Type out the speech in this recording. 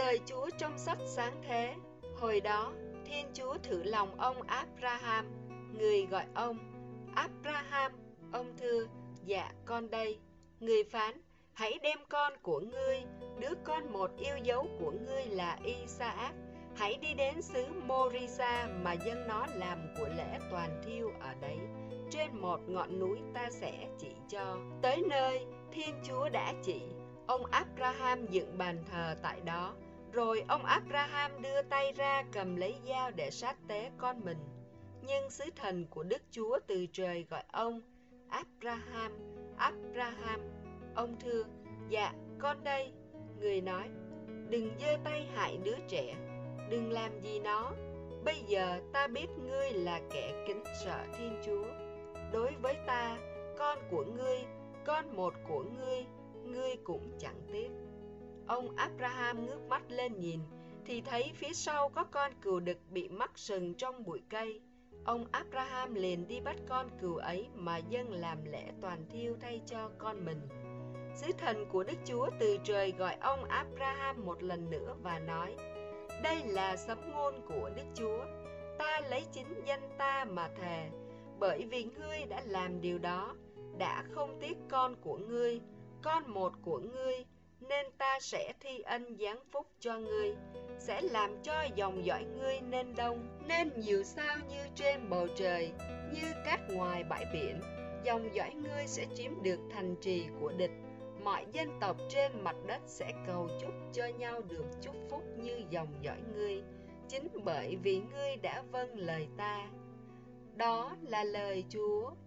Lời Chúa trong sách Sáng Thế. Hồi đó, Thiên Chúa thử lòng ông Abraham. Người gọi ông: Abraham. Ông thưa: Dạ, con đây. Người phán: Hãy đem con của ngươi, đứa con một yêu dấu của ngươi là Isaac, hãy đi đến xứ Morisa mà dâng nó làm của lễ toàn thiêu ở đấy, trên một ngọn núi ta sẽ chỉ cho. Tới nơi Thiên Chúa đã chỉ, ông Abraham dựng bàn thờ tại đó. Rồi ông Abraham đưa tay ra cầm lấy dao để sát tế con mình. Nhưng sứ thần của Đức Chúa từ trời gọi ông: Abraham, Abraham. Ông thưa: Dạ, con đây. Người nói: Đừng giơ tay hại đứa trẻ, đừng làm gì nó. Bây giờ ta biết ngươi là kẻ kính sợ Thiên Chúa. Đối với ta, con của ngươi, con một của ngươi, ngươi cũng chẳng tiếc. Ông Abraham ngước mắt lên nhìn, thì thấy phía sau có con cừu đực bị mắc sừng trong bụi cây. Ông Abraham liền đi bắt con cừu ấy mà dâng làm lễ toàn thiêu thay cho con mình. Sứ thần của Đức Chúa từ trời gọi ông Abraham một lần nữa và nói: Đây là sấm ngôn của Đức Chúa. Ta lấy chính danh ta mà thề, bởi vì ngươi đã làm điều đó, đã không tiếc con của ngươi, con một của ngươi, nên ta sẽ thi ân giáng phúc cho ngươi, sẽ làm cho dòng dõi ngươi nên đông, nên nhiều sao như trên bầu trời, như cát ngoài bãi biển. Dòng dõi ngươi sẽ chiếm được thành trì của địch. Mọi dân tộc trên mặt đất sẽ cầu chúc cho nhau được chúc phúc như dòng dõi ngươi, chính bởi vì ngươi đã vâng lời ta. Đó là lời Chúa.